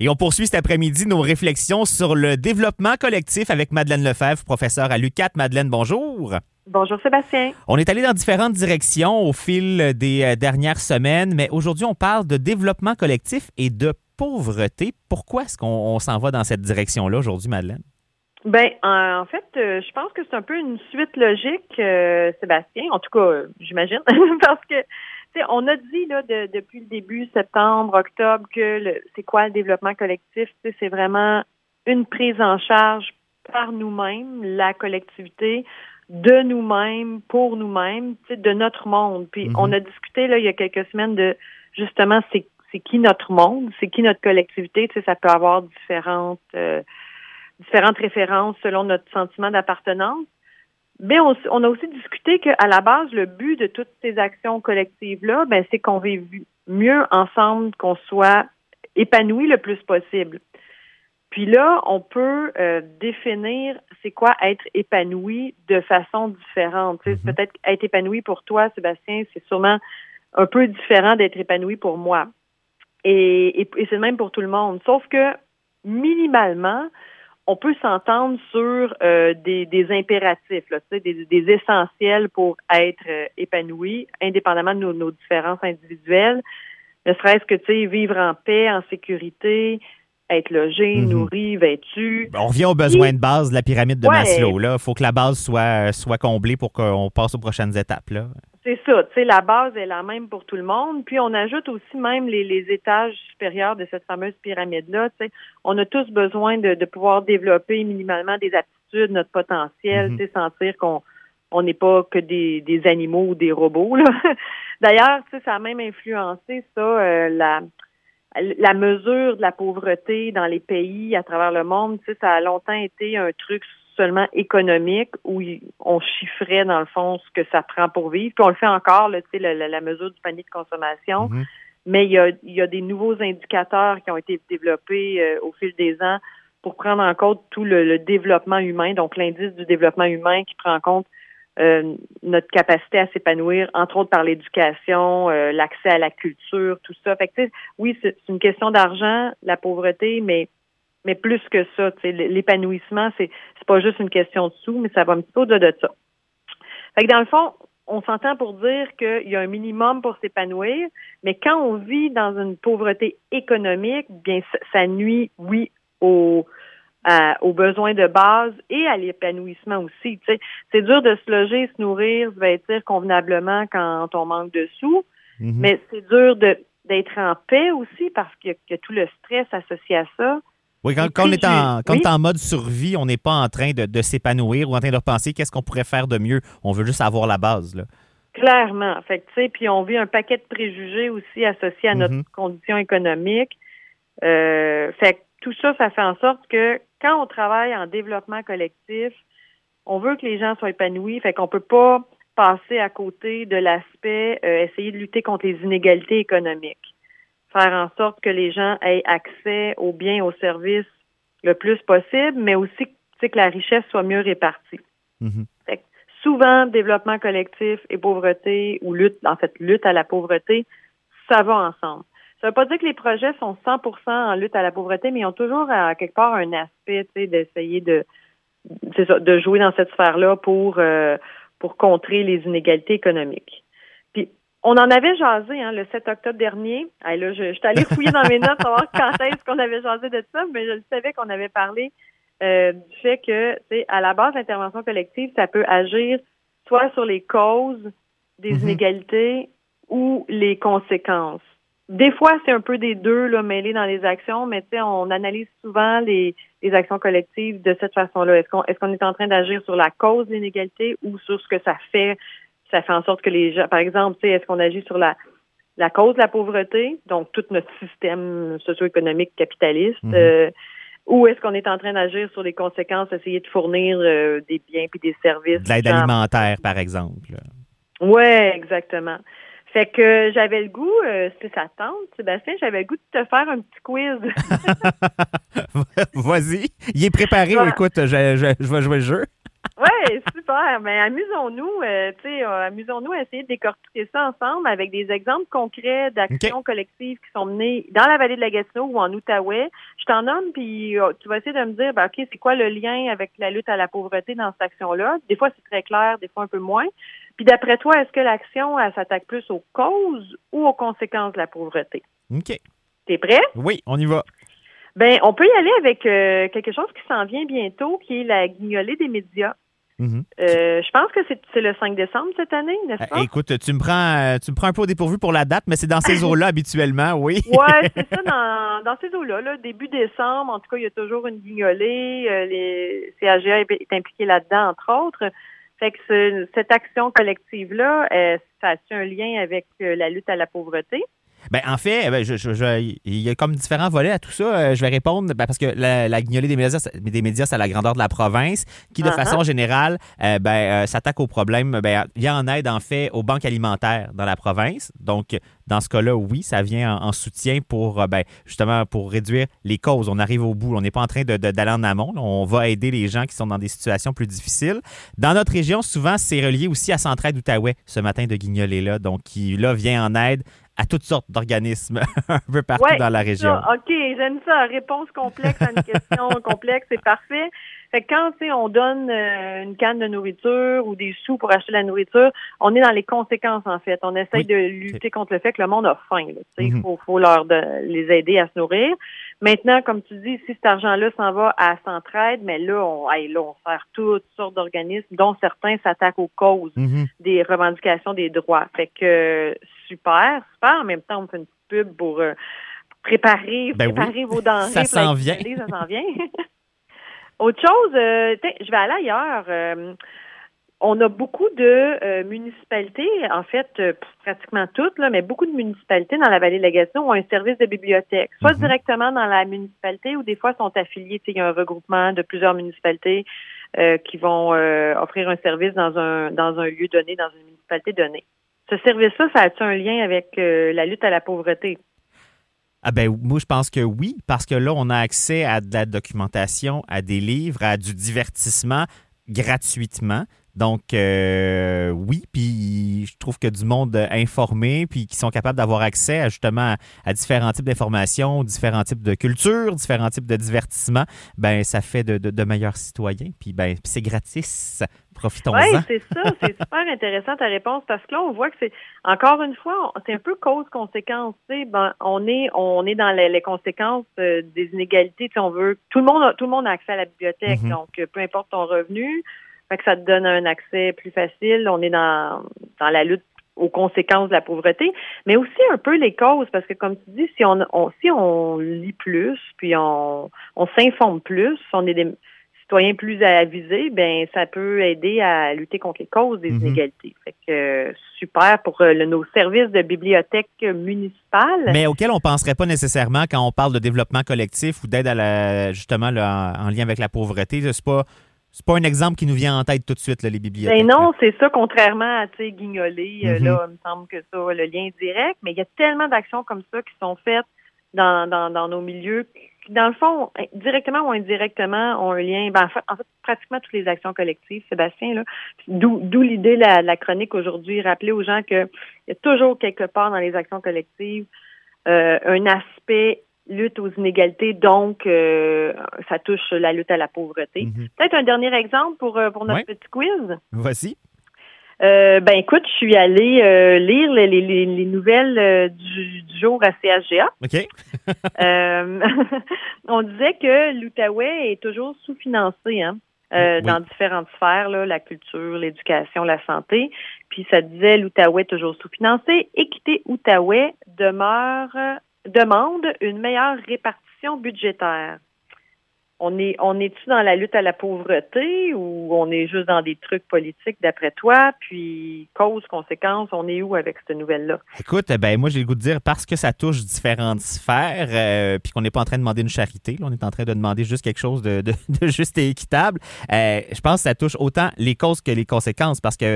Et on poursuit cet après-midi nos réflexions sur le développement collectif avec Madeleine Lefebvre, professeure à l'UQAT. Madeleine, bonjour. Bonjour Sébastien. On est allé dans différentes directions au fil des dernières semaines, mais aujourd'hui, on parle de développement collectif et de pauvreté. Pourquoi est-ce qu'on s'en va dans cette direction-là aujourd'hui, Madeleine? Ben, en fait, je pense que c'est un peu une suite logique, Sébastien. En tout cas, j'imagine, parce que on a dit là depuis le début, septembre, octobre, que c'est quoi le développement collectif? C'est vraiment une prise en charge par nous-mêmes, la collectivité, de nous-mêmes, pour nous-mêmes, de notre monde. Puis on a discuté là il y a quelques semaines de justement c'est qui notre monde, c'est qui notre collectivité. Ça peut avoir différentes références selon notre sentiment d'appartenance. Mais on a aussi discuté qu'à la base, le but de toutes ces actions collectives-là, c'est qu'on vive mieux ensemble, qu'on soit épanoui le plus possible. Puis là, on peut définir c'est quoi être épanoui de façon différente. Peut-être être épanoui pour toi, Sébastien, c'est sûrement un peu différent d'être épanoui pour moi. Et c'est le même pour tout le monde. Sauf que, minimalement, on peut s'entendre sur des impératifs, là, des essentiels pour être épanoui, indépendamment de nos différences individuelles. Ne serait-ce que, vivre en paix, en sécurité, être logé, nourri, vêtu. On revient aux besoins de base de la pyramide de Maslow. Il faut que la base soit comblée pour qu'on passe aux prochaines étapes. Là. C'est ça. La base est la même pour tout le monde. Puis, on ajoute aussi même les étages supérieurs de cette fameuse pyramide-là. On a tous besoin de pouvoir développer minimalement des aptitudes, notre potentiel, sentir qu'on n'est pas que des animaux ou des robots. Là. D'ailleurs, ça a même influencé ça, la mesure de la pauvreté dans les pays à travers le monde. Ça a longtemps été un truc seulement économique où on chiffrait dans le fond ce que ça prend pour vivre. Puis on le fait encore, là, la mesure du panier de consommation. Mais il y a des nouveaux indicateurs qui ont été développés au fil des ans pour prendre en compte tout le développement humain, donc l'indice du développement humain qui prend en compte notre capacité à s'épanouir, entre autres par l'éducation, l'accès à la culture, tout ça. Fait que, oui, c'est une question d'argent, la pauvreté, mais plus que ça, l'épanouissement, c'est pas juste une question de sous, mais ça va un petit peu au-delà de ça. Fait que dans le fond, on s'entend pour dire qu'il y a un minimum pour s'épanouir, mais quand on vit dans une pauvreté économique, bien ça nuit, oui, aux besoins de base et à l'épanouissement aussi. C'est dur de se loger, se nourrir, se vêtir convenablement quand on manque de sous, mais c'est dur d'être en paix aussi parce qu'il y a tout le stress associé à ça. Oui, quand on est en mode survie, on n'est pas en train de s'épanouir ou en train de repenser qu'est-ce qu'on pourrait faire de mieux. On veut juste avoir la base, là. Clairement. Fait que, puis on vit un paquet de préjugés aussi associés à notre condition économique. Fait que tout ça, ça fait en sorte que quand on travaille en développement collectif, on veut que les gens soient épanouis. Fait qu'on peut pas passer à côté de l'aspect essayer de lutter contre les inégalités économiques. Faire en sorte que les gens aient accès aux biens, aux services le plus possible, mais aussi que la richesse soit mieux répartie. Fait que souvent, développement collectif et pauvreté, ou lutte à la pauvreté, ça va ensemble. Ça veut pas dire que les projets sont 100% en lutte à la pauvreté, mais ils ont toujours à quelque part un aspect, d'essayer de jouer dans cette sphère-là pour contrer les inégalités économiques. Puis, on en avait jasé le 7 octobre dernier. Là, je suis allée fouiller dans mes notes pour savoir quand est-ce qu'on avait jasé de ça, mais je le savais qu'on avait parlé du fait que, à la base, l'intervention collective, ça peut agir soit sur les causes des inégalités ou les conséquences. Des fois, c'est un peu des deux là, mêlés dans les actions, mais on analyse souvent les actions collectives de cette façon-là. Est-ce qu'on est en train d'agir sur la cause de l'inégalité ou sur ce que ça fait? Ça fait en sorte que les gens, par exemple, est-ce qu'on agit sur la cause de la pauvreté, donc tout notre système socio-économique capitaliste, ou est-ce qu'on est en train d'agir sur les conséquences, essayer de fournir des biens puis des services? De l'aide alimentaire, par exemple. Oui, exactement. Fait que j'avais le goût, si ça tente, Sébastien, j'avais le goût de te faire un petit quiz. Vas-y. Il est préparé. Écoute, je vais jouer le jeu. Oui, super. Mais amusons-nous, amusons-nous à essayer de décortiquer ça ensemble avec des exemples concrets d'actions collectives qui sont menées dans la vallée de la Gatineau ou en Outaouais. Je t'en nomme, puis tu vas essayer de me dire, OK, c'est quoi le lien avec la lutte à la pauvreté dans cette action-là? Des fois, c'est très clair, des fois un peu moins. Puis d'après toi, est-ce que l'action, elle s'attaque plus aux causes ou aux conséquences de la pauvreté? OK. T'es prêt? Oui, on y va. Ben, on peut y aller avec quelque chose qui s'en vient bientôt, qui est la guignolée des médias. Mm-hmm. Je pense que c'est le 5 décembre cette année, n'est-ce pas? Écoute, tu me prends un peu au dépourvu pour la date, mais c'est dans ces eaux-là habituellement, oui. Oui, c'est ça, dans ces eaux-là, là, début décembre, en tout cas, il y a toujours une guignolée. Les CAGA est impliqué là-dedans, entre autres. Fait que cette action collective-là, ça a-tu un lien avec la lutte à la pauvreté? Ben, en fait, il y a comme différents volets à tout ça. Je vais répondre parce que la guignolée des médias, c'est à la grandeur de la province qui, de façon générale, s'attaque aux problèmes, vient en aide, en fait, aux banques alimentaires dans la province. Donc, dans ce cas-là, oui, ça vient en soutien pour, justement, pour réduire les causes. On arrive au bout. On n'est pas en train d'aller en amont. On va aider les gens qui sont dans des situations plus difficiles. Dans notre région, souvent, c'est relié aussi à Centraide Outaouais, ce matin de guignolée-là. Donc, qui, là, vient en aide à toutes sortes d'organismes un peu partout dans la région. Ça. OK, j'aime ça. Réponse complexe à une question complexe, c'est parfait. Fait que quand on donne une canne de nourriture ou des sous pour acheter de la nourriture, on est dans les conséquences, en fait. On essaye de lutter contre le fait que le monde a faim. Il faut les aider à se nourrir. Maintenant, comme tu dis, si cet argent-là s'en va à Centraide, mais là, on sert toutes sortes d'organismes, dont certains s'attaquent aux causes des revendications des droits. Fait que super. En même temps, on fait une petite pub pour préparer vos denrées. Ça s'en vient. Ça s'en vient. Autre chose, je vais aller ailleurs. On a beaucoup de municipalités, en fait, pratiquement toutes, là, mais beaucoup de municipalités dans la vallée de la Gatineau ont un service de bibliothèque, soit directement dans la municipalité ou des fois sont affiliés. Il y a un regroupement de plusieurs municipalités qui vont offrir un service dans un lieu donné, dans une municipalité donnée. Ce service-là, ça a-t-il un lien avec la lutte à la pauvreté? Moi, je pense que oui, parce que là, on a accès à de la documentation, à des livres, à du divertissement gratuitement. Donc, oui, puis je trouve que du monde informé, puis qui sont capables d'avoir accès justement à différents types d'informations, différents types de cultures, différents types de divertissements, ça fait de meilleurs citoyens. Puis c'est gratis. Profitons-en. Oui, c'est ça. C'est super intéressant ta réponse parce que là, on voit que c'est, encore une fois, c'est un peu cause-conséquence. On est dans les conséquences des inégalités. On veut, tout le monde a accès à la bibliothèque. Donc, peu importe ton revenu, fait que ça te donne un accès plus facile. On est dans la lutte aux conséquences de la pauvreté, mais aussi un peu les causes, parce que comme tu dis, si on lit plus, puis on s'informe plus, on est des citoyens plus avisés, ça peut aider à lutter contre les causes des inégalités. Fait que super pour nos services de bibliothèque municipale. Mais auquel on ne penserait pas nécessairement quand on parle de développement collectif ou d'aide à justement en lien avec la pauvreté. C'est pas un exemple qui nous vient en tête tout de suite, là, les bibliothèques. Ben non, c'est ça, contrairement à Guignolée, là, il me semble que ça, le lien est direct, mais il y a tellement d'actions comme ça qui sont faites dans nos milieux qui, dans le fond, directement ou indirectement, ont un lien. En fait, pratiquement toutes les actions collectives, Sébastien, là. D'où l'idée de la chronique aujourd'hui, rappeler aux gens qu'il y a toujours quelque part dans les actions collectives un aspect lutte aux inégalités, donc ça touche la lutte à la pauvreté. Peut-être un dernier exemple pour notre petit quiz. Voici. Écoute, je suis allée lire les nouvelles du jour à CHGA. OK. On disait que l'Outaouais est toujours sous-financé dans différentes sphères, là, la culture, l'éducation, la santé. Puis ça disait l'Outaouais toujours sous-financé. Équité Outaouais demande une meilleure répartition budgétaire. On est-tu dans la lutte à la pauvreté ou on est juste dans des trucs politiques d'après toi? Puis, cause, conséquence, on est où avec cette nouvelle-là? Écoute, moi, j'ai le goût de dire parce que ça touche différentes sphères puis qu'on n'est pas en train de demander une charité. Là, on est en train de demander juste quelque chose de juste et équitable. Je pense que ça touche autant les causes que les conséquences parce que,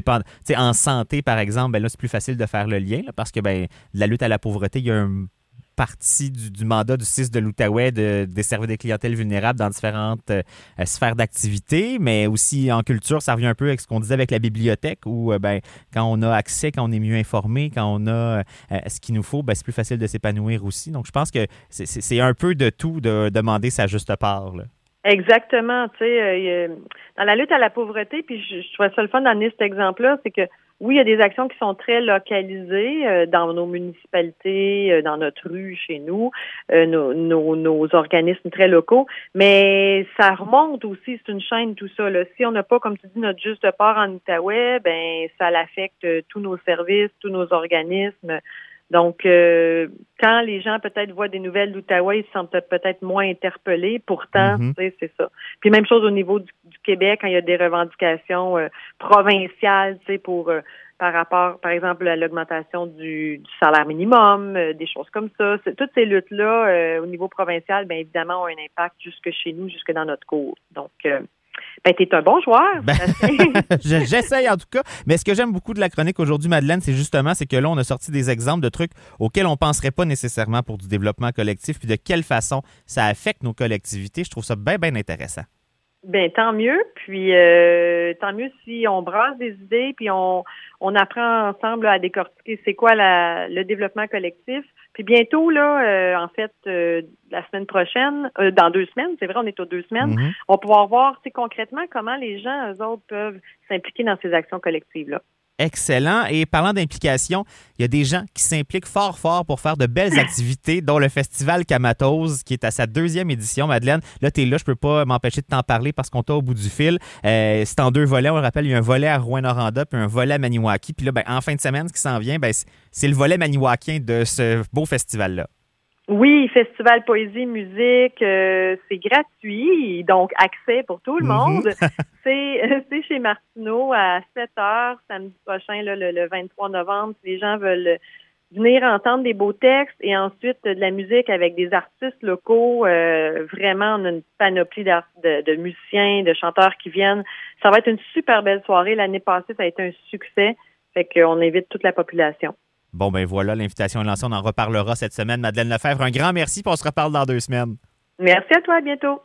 en santé, par exemple, là, c'est plus facile de faire le lien là, parce que la lutte à la pauvreté, il y a partie du mandat du CIS de l'Outaouais de desservir des clientèles vulnérables dans différentes sphères d'activité, mais aussi en culture, ça revient un peu avec ce qu'on disait avec la bibliothèque, où quand on a accès, quand on est mieux informé, quand on a ce qu'il nous faut, c'est plus facile de s'épanouir aussi. Donc, je pense que c'est un peu de tout de demander sa juste part, là. Exactement. Tu sais, dans la lutte à la pauvreté, puis je trouvais ça le fun d'amener cet exemple-là, c'est que oui, il y a des actions qui sont très localisées dans nos municipalités, dans notre rue, chez nous, nos organismes très locaux, mais ça remonte aussi, c'est une chaîne tout ça, là. Si on n'a pas, comme tu dis, notre juste part en Outaouais, ça l'affecte tous nos services, tous nos organismes. Donc, quand les gens peut-être voient des nouvelles d'Outaouais, ils se sentent peut-être moins interpellés. Pourtant, tu sais, c'est ça. Puis même chose au niveau du Québec, quand il y a des revendications provinciales, tu sais, par rapport, par exemple, à l'augmentation du salaire minimum, des choses comme ça. Toutes ces luttes-là, au niveau provincial, bien évidemment, ont un impact jusque chez nous, jusque dans notre cour. Donc, t'es un bon joueur. J'essaye en tout cas. Mais ce que j'aime beaucoup de la chronique aujourd'hui, Madeleine, c'est que là, on a sorti des exemples de trucs auxquels on ne penserait pas nécessairement pour du développement collectif, puis de quelle façon ça affecte nos collectivités. Je trouve ça bien, bien intéressant. Ben tant mieux. Puis tant mieux si on brasse des idées, puis on apprend ensemble à décortiquer c'est quoi le développement collectif. Puis bientôt, là, en fait, la semaine prochaine, dans 2 semaines, c'est vrai, on est aux 2 semaines, on va pouvoir voir concrètement comment les gens, eux autres, peuvent s'impliquer dans ces actions collectives-là. Excellent. Et parlant d'implication, il y a des gens qui s'impliquent fort, fort pour faire de belles activités, dont le Festival Kamatose, qui est à sa 2e édition. Madeleine, là, t'es là, je peux pas m'empêcher de t'en parler parce qu'on t'a au bout du fil. C'est en 2 volets, on le rappelle, il y a un volet à Rouyn-Noranda puis un volet à Maniwaki. Puis là, en fin de semaine, ce qui s'en vient, c'est le volet maniwakien de ce beau festival-là. Oui, festival poésie, musique, c'est gratuit, donc accès pour tout le monde. C'est chez Martineau à 7h, samedi prochain, là, le 23 novembre, si les gens veulent venir entendre des beaux textes et ensuite de la musique avec des artistes locaux. Vraiment, on a une panoplie de musiciens, de chanteurs qui viennent. Ça va être une super belle soirée. L'année passée, ça a été un succès. Fait qu'on invite toute la population. Bon, voilà, l'invitation est lancée. On en reparlera cette semaine. Madeleine Lefebvre, un grand merci, puis on se reparle dans 2 semaines. Merci à toi, à bientôt.